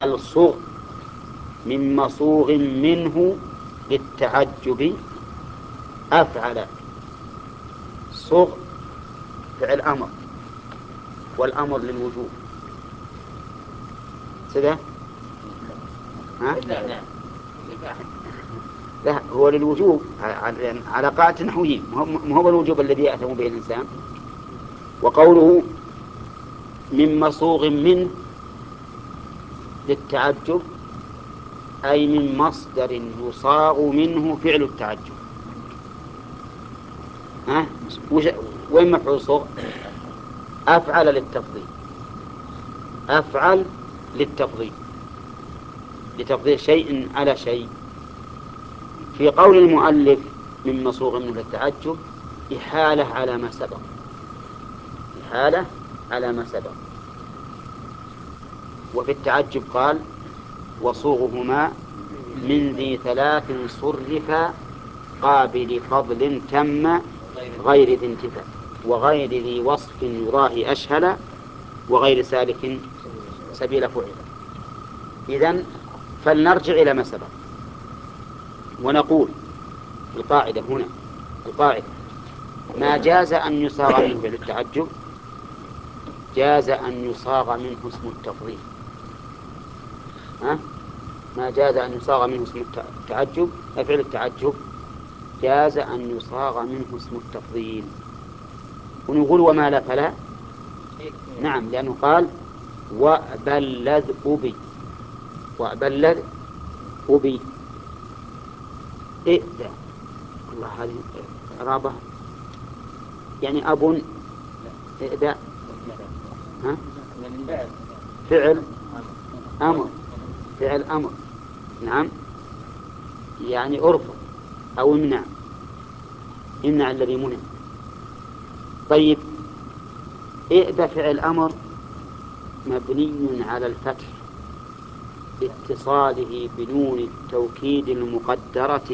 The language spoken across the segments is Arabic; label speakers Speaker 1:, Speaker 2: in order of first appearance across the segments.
Speaker 1: الصغ من مصوغ منه للتعجب أفعل. صغ فعل أمر، والأمر للوجوب سده. ها؟ لا، هو للوجوب على قاعدة نحويين، هو الوجوب الذي يأثم به الإنسان. وقوله من مصوغ منه للتعجب أي من مصدر يصاغ منه فعل التعجب. ها؟ وين مفعول صغ؟ أفعل للتفضيل، أفعل للتفضيل، لتفضيل شيء على شيء. في قول المؤلف من مصوغ منه للتعجب إحالة على ما سبق، إحالة على ما سبق. وفي التعجب قال وصوغهما من ذي ثلاث صرفا قابل فضل تم غير ذي انتفاع وغير ذي وصف يراه أشهل وغير سالك سبيل فعل. إذن فلنرجع إلى ما سبق ونقول القاعدة هنا، القاعدة ما جاز أن يصاغ منه فعل التعجب جاز أن يصاغ منه اسم التفضيل. ها؟ ما جاز أن يصاغ منه اسم التعجب فعل التعجب جاز أن يصاغ منه اسم التفضيل. ونقول وما لا فلا. نعم، لأنه قال وبلذ أبي، وبلذ أبي إئذى. الله، هذه إعرابة يعني أب إئذى. ها؟ فعل أمر، فعل أمر. نعم، يعني أرفض أو امنع، امنع الذي منع. طيب، إئذى فعل أمر مبني على الفتح لاتصاله بنون التوكيد المقدرة.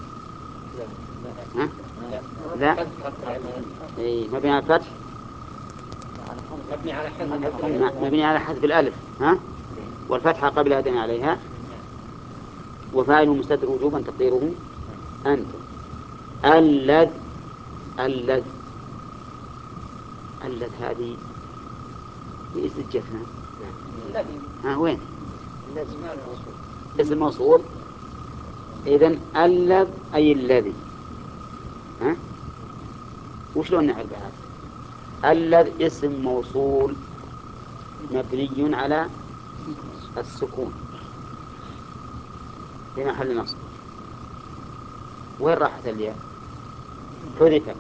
Speaker 1: ها؟ لا، مبني على الفتح، مبني على حذف الألف. ها؟ والفتحة قبل أدنى عليها، وفاعل مستتر وجوبا تقديره أنت. اللذ، اللذ، اللذ هذه في استجفنا. ها، وين اسم موصول؟ إذن اللذ أي الذي. ها؟ وشلون نعرف هذا؟ اللذ اسم موصول مبني على السكون في محل نصب. وين راحت الياء؟ حذفت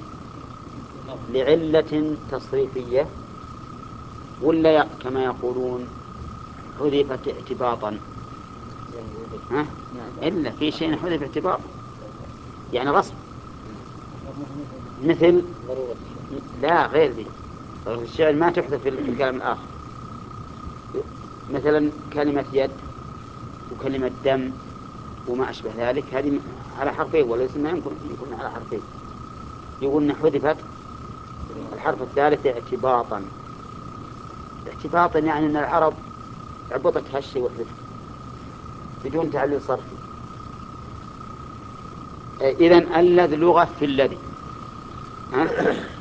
Speaker 1: لعلة تصريفية، ولا كما يقولون حذفت اعتباطا؟ ها؟ إلا في شيء حذف اعتباطا يعني غصب، مثل لا غير ذي. الشعر ما تحذف في الكلام الآخر، مثلا كلمة يد وكلمة دم وما أشبه ذلك، هذه على حرفين وليس ما يمكن على حرفين. يقولون حذفت الحرف الثالث اعتباطا. اعتباطا يعني أن العرب عبطت هالشيء وحذفت بدون تعليل صرفي. إذن الذي لغة في الذي. ها؟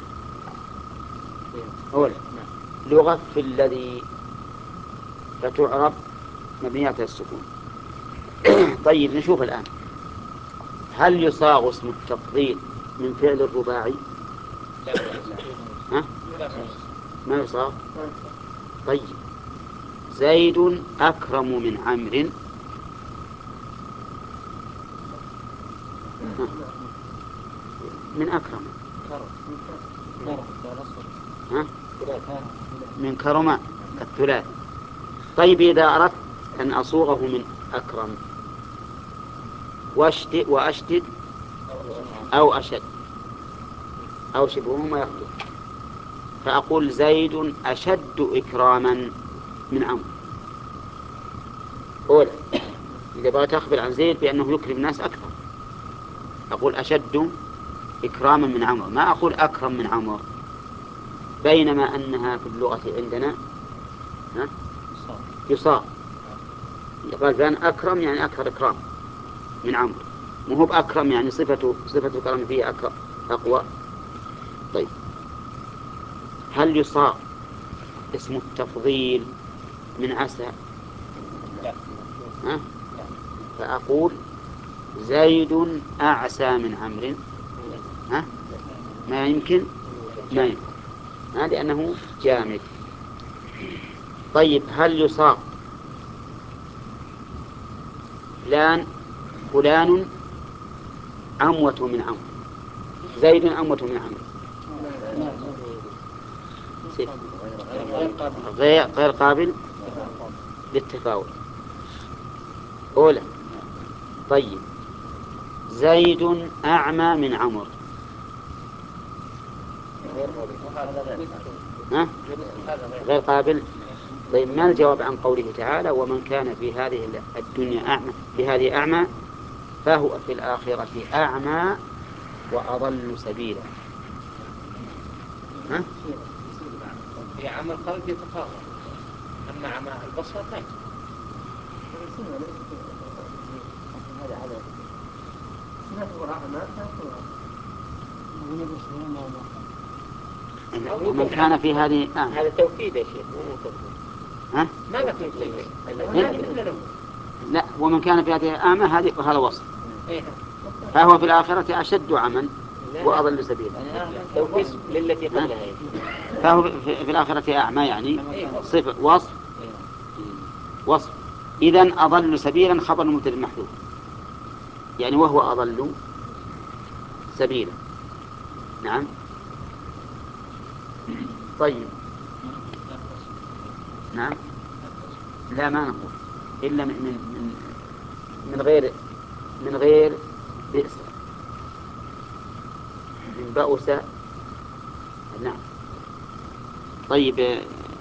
Speaker 1: أول لغة في الذي فتعرب مبنيات السكون. طيب، نشوف الآن هل يصاغ اسم التفضيل من فعل الرباعي؟ ها؟ ما يصاغ. طيب، زيد أكرم من عمرو. من أكرم، ها؟ من كرم الثلاث. طيب، إذا أردت أن أصوغه من أكرم وأشدد أو أشد أو شبههما يخطئ، فأقول زيد أشد إكراما من عمرو. أولا إذا بغيت أخبر عن زيد بأنه يكرم الناس أكثر أقول أشد إكراما من عمرو، ما أقول أكرم من عمرو. بينما أنها في اللغة عندنا يصاغ. يقال فلان أكرم يعني أكثر إكرام من عمرو، مو هو بأكرم يعني صفة الكرم فيه أكرم أقوى. طيب هل يصاغ اسم التفضيل من عسى؟ ها؟ فأقول زيد أعسى من عمرو. ها؟ ما يمكن، ما يمكن، لأنه جامد. طيب هل يصاغ فلان أموت من عمرو؟ زيد أموت من عمرو؟ غير قابل للتفاوت. أولى. طيب زيد أعمى من عمرو؟ غير قابل. طيب ما الجواب عن قوله تعالى ومن كان في هذه الدنيا أعمى، في هذه أعمى فهو في الآخرة أعمى وأضل سبيلا؟ ها؟
Speaker 2: في عمى القلب يتفاوت، أما عمى البصر لا.
Speaker 1: ومن كان في هذه
Speaker 2: هذا توكيد يا شيخ.
Speaker 1: ها؟
Speaker 2: ما بكتب.
Speaker 1: لا، ومن كان في هذه أعمى هذا وصف، فهو في الآخرة أشد عمى وأضل سبيلا.
Speaker 2: توكيد للتي قبلها.
Speaker 1: فهو في الآخرة أعمى يعني صفة وصف. إذن أضل سبيلا خبر مبتدأ محذوف، يعني وهو أضل سبيلا. نعم. طيب نعم. لا ما نقول إلا من غير بئس، من بؤس. نعم. طيب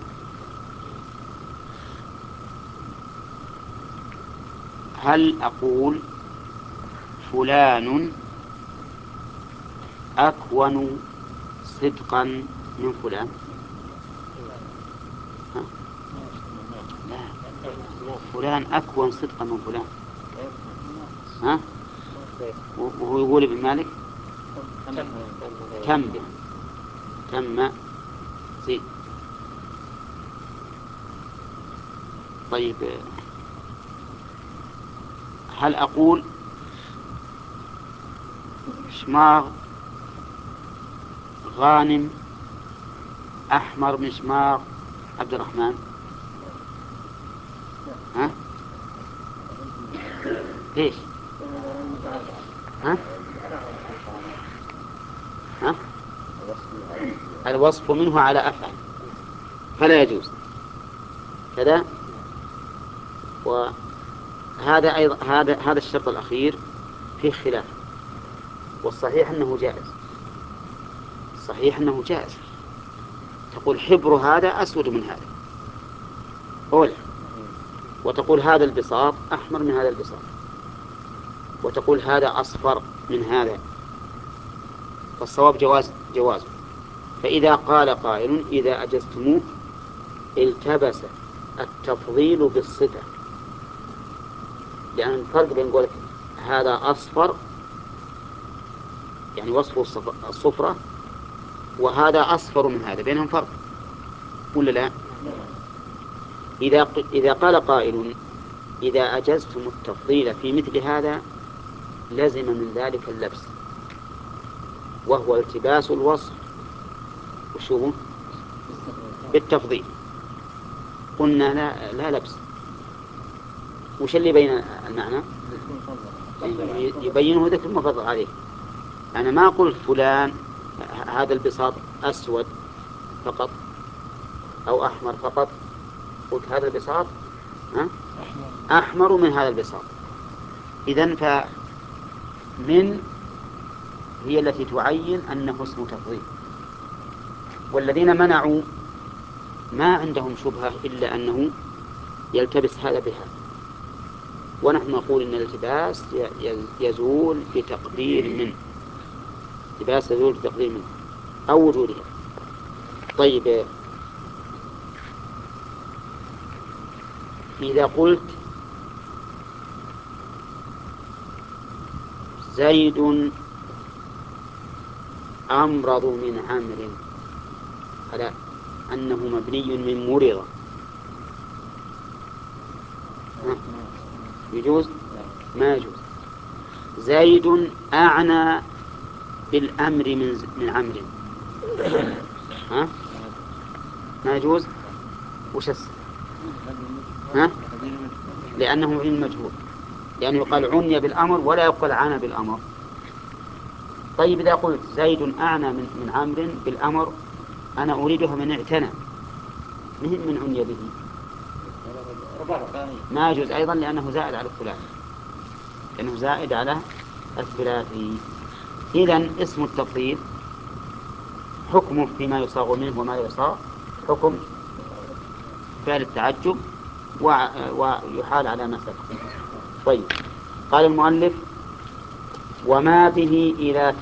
Speaker 1: هل أقول فلان أكون صدقا من فلان؟ ها؟ لا، فلان أكون صدقا من فلان. ها؟ وهو يقول ابن مالك تم زين. طيب هل أقول شماغ غانم أحمر من شماغ عبد الرحمن؟ ها؟ ليش؟ ها؟ ها؟ الوصف منه على أفعل فلا يجوز كذا. وهذا أيضا هذا الشرط الأخير فيه خلاف، والصحيح أنه جائز. صحيح أنه جائز. تقول حبر هذا أسود من هذا أولى، وتقول هذا البساط أحمر من هذا البساط، وتقول هذا أصفر من هذا، فالصواب جوازه. فإذا قال قائل إذا أجزتموه التبس التفضيل بالصفة، لأن الفرق بين قولك هذا أصفر يعني وصفه الصفرة، وهذا أصفر من هذا، بينهم فرق ولا لا؟ إذا قال قائل إذا أجزتم التفضيل في مثل هذا لزم من ذلك اللبس، وهو التباس الوصف وشو بالتفضيل. قلنا لا لبس. وش اللي بين المعنى؟ يبينه ذكر المفضل عليه. أنا ما أقول فلان هذا البساط أسود فقط أو أحمر فقط، قلت هذا البساط أحمر من هذا البساط. إذن فمن هي التي تعين أنه اسم تفضيل، والذين منعوا ما عندهم شبهة إلا أنه يلتبس هذا بهذا، ونحن نقول إن الالتباس يزول بتقدير منه، التباس يزول بتقدير منه أو وجودها. طيب إذا قلت زيد أمرض من عمرو على أنه مبني من مرض، يجوز؟ ما يجوز. زيد أعنى بالأمر من عمرو، ها؟ ما يجوز. وش ها؟ لأنه مبني مجهول، يعني يقال عني بالأمر ولا يقال عانى بالأمر. طيب إذا قلت زيد أعنى من عمرو بالأمر، أنا أريدها من اعتنى مهم من عني به، ما يجوز أيضا لأنه زائد على الثلاثي، لأنه زائد على الثلاثي. إذن اسم التفضيل حكمه فيما يصاغ منه وما يصاغ حكم فعل التعجب ويحال على ما سبق. طيب، قال المؤلف: وما به إذا